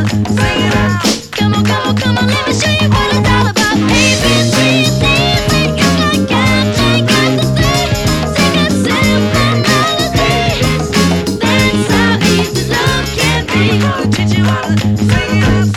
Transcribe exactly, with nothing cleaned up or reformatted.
Come on, come on, come on, let me show you what it's all about. A, B, C, D, E, it's like I got to say, sing a simple melody. That's how easy love can be. Gonna teach you how to sing it out.